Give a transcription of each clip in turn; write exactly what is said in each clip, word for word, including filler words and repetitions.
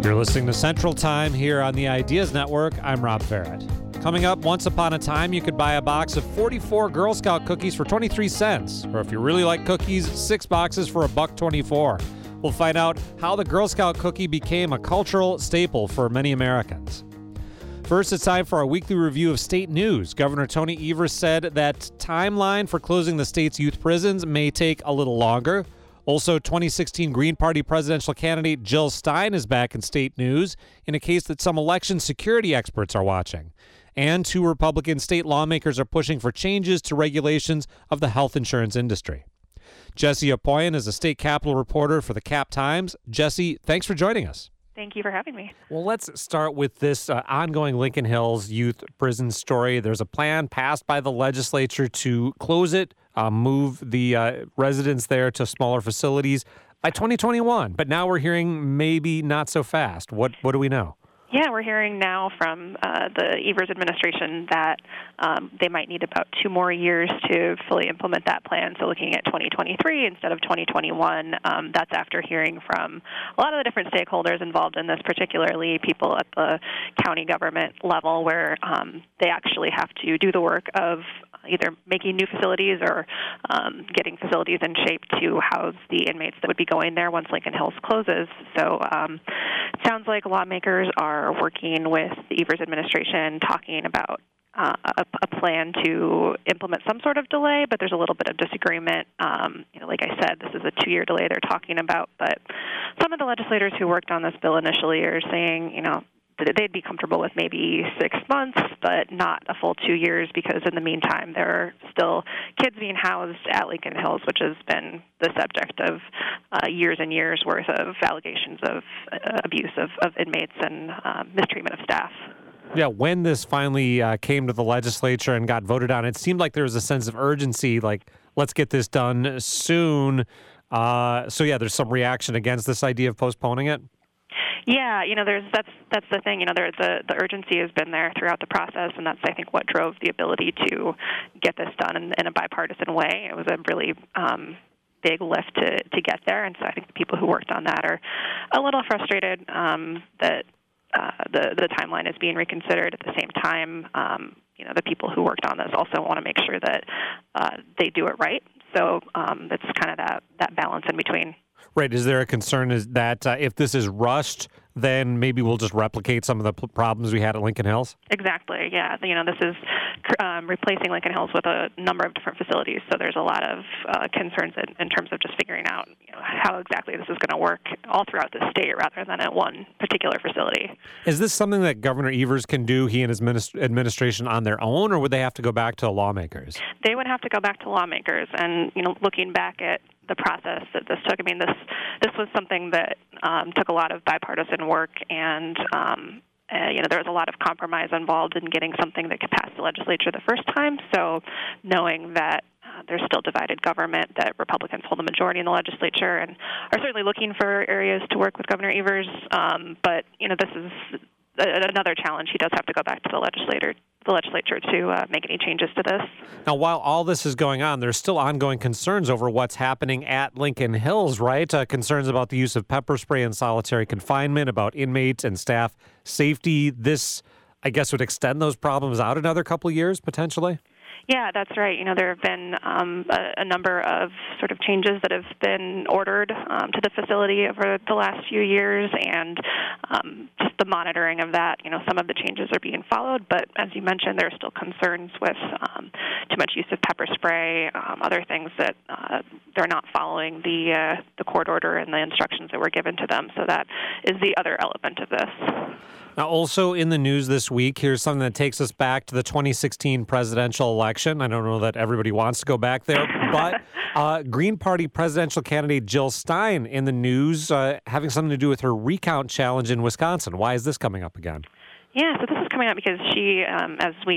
You're listening to Central Time here on the Ideas Network. I'm Rob Farrett. Coming up, once upon a time, you could buy a box of forty-four Girl Scout cookies for twenty-three cents. Or if you really like cookies, six boxes for a buck twenty-four. We'll find out how the Girl Scout cookie became a cultural staple for many Americans. First, it's time for our weekly review of state news. Governor Tony Evers said that timeline for closing the state's youth prisons may take a little longer. Also, twenty sixteen Green Party presidential candidate Jill Stein is back in state news in a case that some election security experts are watching. And two Republican state lawmakers are pushing for changes to regulations of the health insurance industry. Jesse Apoyan is a state capitol reporter for the Cap Times. Jesse, thanks for joining us. Thank you for having me. Well, let's start with this uh, ongoing Lincoln Hills youth prison story. There's a plan passed by the legislature to close it, uh, move the uh, residents there to smaller facilities by twenty twenty-one. But now we're hearing maybe not so fast. What what do we know? Yeah, we're hearing now from uh, the Evers administration that um, they might need about two more years to fully implement that plan. So looking at twenty twenty-three instead of twenty twenty-one, um, that's after hearing from a lot of the different stakeholders involved in this, particularly people at the county government level where um, they actually have to do the work of either making new facilities or um, getting facilities in shape to house the inmates that would be going there once Lincoln Hills closes. So um, it sounds like lawmakers are working with the Evers administration, talking about uh, a, a plan to implement some sort of delay, but there's a little bit of disagreement. Um, you know, like I said, this is a two-year delay they're talking about, but some of the legislators who worked on this bill initially are saying, you know, they'd be comfortable with maybe six months, but not a full two years because in the meantime, there are still kids being housed at Lincoln Hills, which has been the subject of uh, years and years worth of allegations of uh, abuse of, of inmates and uh, mistreatment of staff. Yeah, when this finally uh, came to the legislature and got voted on, it seemed like there was a sense of urgency, like, let's get this done soon. Uh, so, yeah, there's some reaction against this idea of postponing it. Yeah, you know, there's that's that's the thing. You know, there, the the urgency has been there throughout the process, and that's I think what drove the ability to get this done in, in a bipartisan way. It was a really um, big lift to to get there, and so I think the people who worked on that are a little frustrated um, that uh, the the timeline is being reconsidered. At the same time, um, you know, the people who worked on this also want to make sure that uh, they do it right. So um, it's kind of that that balance in between. Right. Is there a concern is that uh, if this is rushed, then maybe we'll just replicate some of the p- problems we had at Lincoln Hills? Exactly, yeah. You know, this is um, replacing Lincoln Hills with a number of different facilities, so there's a lot of uh, concerns in, in terms of just figuring out you know, how exactly this is going to work all throughout the state rather than at one particular facility. Is this something that Governor Evers can do, he and his minist- administration, on their own, or would they have to go back to lawmakers? They would have to go back to lawmakers, and, you know, looking back at the process that this took. I mean, this this was something that um, took a lot of bipartisan work, and um, uh, you know there was a lot of compromise involved in getting something that could pass the legislature the first time. So, knowing that uh, there's still divided government, that Republicans hold the majority in the legislature, and are certainly looking for areas to work with Governor Evers. Um, but you know, this is another challenge. He does have to go back to the legislature. the legislature to uh, make any changes to this. Now, while all this is going on, there's still ongoing concerns over what's happening at Lincoln Hills, right? Uh, concerns about the use of pepper spray and solitary confinement, about inmates and staff safety. This, I guess, would extend those problems out another couple of years, potentially? Yeah, that's right. You know, there have been um, a, a number of sort of changes that have been ordered um, to the facility over the last few years, and um, just the monitoring of that. You know, some of the changes are being followed, but as you mentioned, there are still concerns with um, too much use of pepper spray, um, other things that uh, they're not following the uh, the court order and the instructions that were given to them. So that is the other element of this. Now, also in the news this week, here's something that takes us back to the twenty sixteen presidential election. I don't know that everybody wants to go back there, but uh, Green Party presidential candidate Jill Stein in the news, uh, having something to do with her recount challenge in Wisconsin. Why is this coming up again? Yeah, so this is coming up because she, um, as we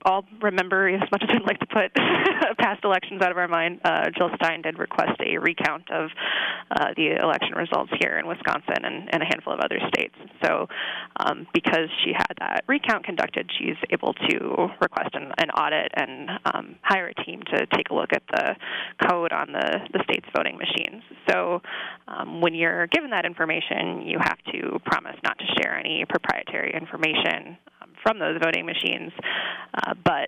all remember, as much as we'd like to put past elections out of our mind, uh, Jill Stein did request a recount of uh, the election results here in Wisconsin and, and a handful of other states. So um, because she had that recount conducted, she's able to request an, an audit and um, hire a team to take a look at the code on the, the state's voting machines. So um, when you're given that information, you have to promise not to share any proprietary information um, from those voting machines. Uh, but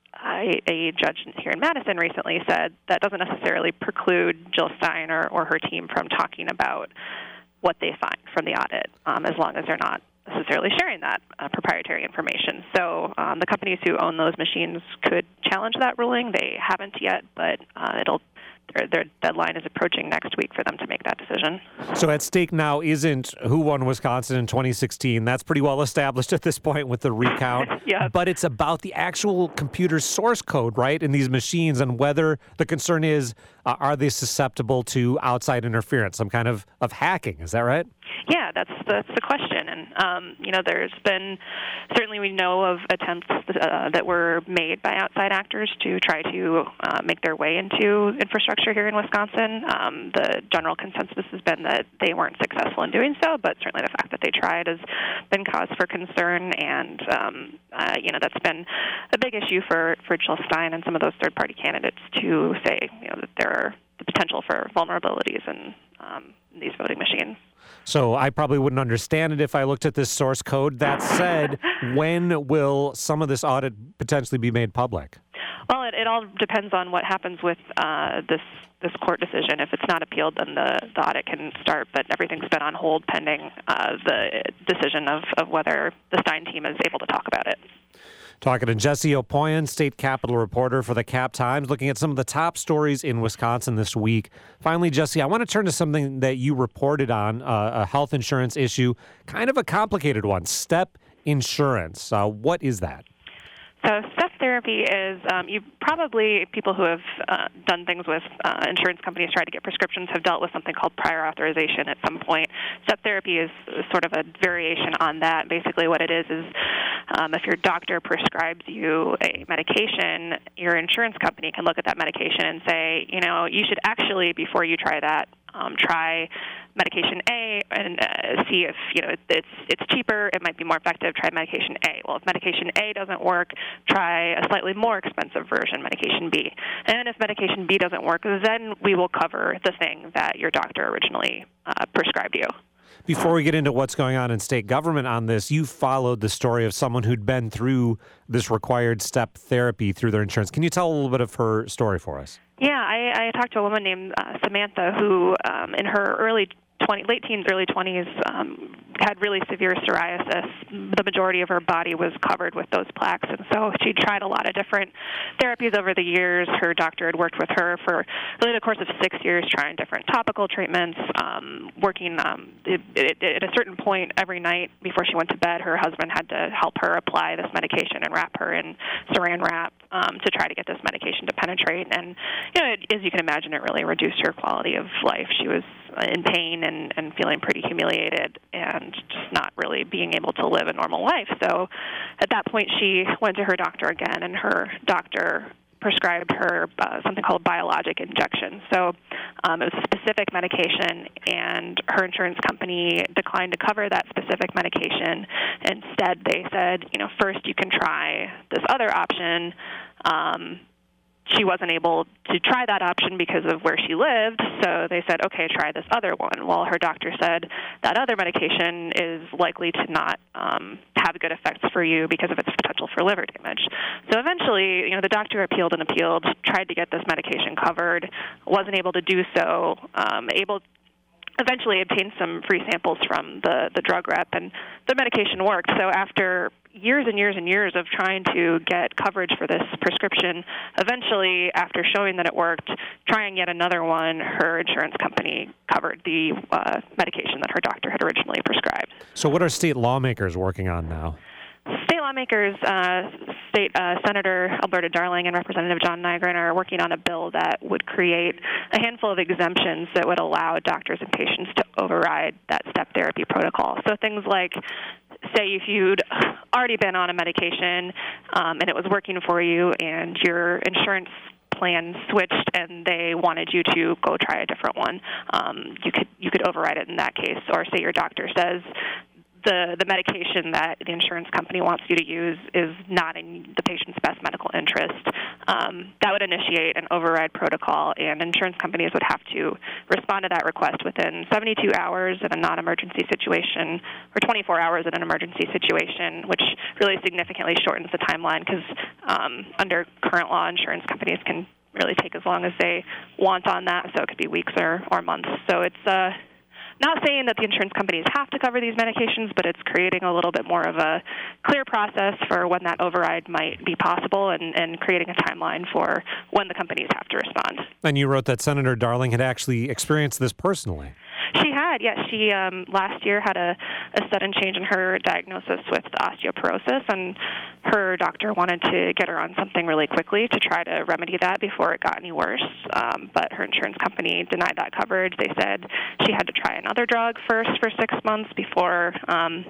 I, a judge here in Madison recently said that doesn't necessarily preclude Jill Stein or, or her team from talking about what they find from the audit, um, as long as they're not necessarily sharing that uh, proprietary information. So um, the companies who own those machines could challenge that ruling. They haven't yet, but uh, it'll their, their deadline is approaching next week for them to make that decision. So at stake now isn't who won Wisconsin in twenty sixteen. That's pretty well established at this point with the recount. Yeah. But it's about the actual computer source code, right, in these machines, and whether the concern is, uh, are they susceptible to outside interference, some kind of, of hacking. Is that right? Yeah, that's that's the question. And, um, you know, there's been, certainly we know of attempts uh, that were made by outside actors to try to uh, make their way into infrastructure here in Wisconsin. Um, the general consensus has been that they weren't successful in doing so, but certainly the fact that they tried has been cause for concern. And, um, uh, you know, that's been a big issue for, for Jill Stein and some of those third-party candidates to say, you know, that there are the potential for vulnerabilities in um, these voting machines. So I probably wouldn't understand it if I looked at this source code. That said, when will some of this audit potentially be made public? Well, it, it all depends on what happens with uh, this this court decision. If it's not appealed, then the, the audit can start, but everything's been on hold pending uh, the decision of, of whether the Stein team is able to talk about it. Talking to Jesse Opoyan, state capitol reporter for the Cap Times, looking at some of the top stories in Wisconsin this week. Finally, Jesse, I want to turn to something that you reported on, uh, a health insurance issue, kind of a complicated one, STEP insurance. Uh, what is that? So step therapy is, um, you probably, people who have uh, done things with uh, insurance companies, tried to get prescriptions, have dealt with something called prior authorization at some point. Step therapy is sort of a variation on that. Basically what it is is um, if your doctor prescribes you a medication, your insurance company can look at that medication and say, you know, you should actually, before you try that, Um, try medication A and uh, see if, you know, it's it's cheaper, it might be more effective, try medication A. Well, if medication A doesn't work, try a slightly more expensive version, medication B. And if medication B doesn't work, then we will cover the thing that your doctor originally uh, prescribed you. Before we get into what's going on in state government on this, you followed the story of someone who'd been through this required step therapy through their insurance. Can you tell a little bit of her story for us? Yeah, I, I talked to a woman named uh, Samantha who, um, in her early twenty, late teens, early twenties, um, had really severe psoriasis. The majority of her body was covered with those plaques, and so she tried a lot of different therapies over the years. Her doctor had worked with her for really the course of six years, trying different topical treatments, um, working um, it, it, it, at a certain point every night before she went to bed. Her husband had to help her apply this medication and wrap her in saran wrap um, to try to get this medication to penetrate. And you know, it, as you can imagine, it really reduced her quality of life. She was in pain and, and feeling pretty humiliated and just not really being able to live a normal life. So at that point, she went to her doctor again, and her doctor prescribed her uh, something called biologic injection. So um, it was a specific medication, and her insurance company declined to cover that specific medication. Instead, they said, you know, first you can try this other option. Um, She wasn't able to try that option because of where she lived, so they said, okay, try this other one. Well, her doctor said that other medication is likely to not um, have good effects for you because of its potential for liver damage. So eventually, you know, the doctor appealed and appealed, tried to get this medication covered, wasn't able to do so, um, able eventually obtained some free samples from the, the drug rep, and the medication worked. So after years and years and years of trying to get coverage for this prescription, eventually, after showing that it worked, trying yet another one, her insurance company covered the uh, medication that her doctor had originally prescribed. So what are state lawmakers working on now? State lawmakers, uh, State uh, Senator Alberta Darling and Representative John Nygren are working on a bill that would create a handful of exemptions that would allow doctors and patients to override that step therapy protocol. So things like say if you'd already been on a medication um, and it was working for you and your insurance plan switched and they wanted you to go try a different one, um, you could you could override it in that case. Or say your doctor says the the medication that the insurance company wants you to use is not in the patient's best medical interest. Um, that would initiate an override protocol, and insurance companies would have to respond to that request within seventy-two hours in a non-emergency situation or twenty-four hours in an emergency situation, which really significantly shortens the timeline because um, under current law, insurance companies can really take as long as they want on that, so it could be weeks or, or months. So it's uh, not saying that the insurance companies have to cover these medications, but it's creating a little bit more of a clear process for when that override might be possible and, and creating a timeline for when the companies have to respond. And you wrote that Senator Darling had actually experienced this personally. She had, yes. She um, last year had a, a sudden change in her diagnosis with osteoporosis, and her doctor wanted to get her on something really quickly to try to remedy that before it got any worse. Um, but her insurance company denied that coverage. They said she had to try another drug first for six months before um,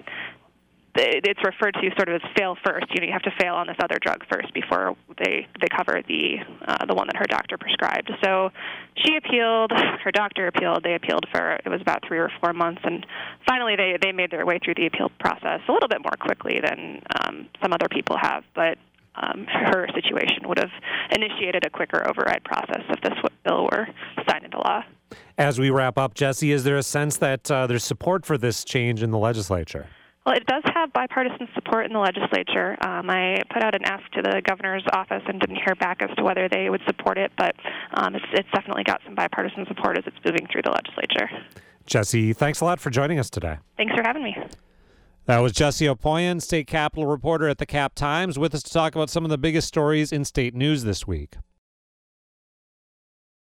it's referred to sort of as fail first. You know, you have to fail on this other drug first before they they cover the uh, the one that her doctor prescribed. So she appealed, her doctor appealed, they appealed for, it was about three or four months, and finally they, they made their way through the appeal process a little bit more quickly than um, some other people have, but um, her situation would have initiated a quicker override process if this bill were signed into law. As we wrap up, Jesse, is there a sense that uh, there's support for this change in the legislature? Well, it does have bipartisan support in the legislature. Um, I put out an ask to the governor's office and didn't hear back as to whether they would support it, but um, it's, it's definitely got some bipartisan support as it's moving through the legislature. Jesse, thanks a lot for joining us today. Thanks for having me. That was Jesse Opoyan, state capitol reporter at the Cap Times, with us to talk about some of the biggest stories in state news this week.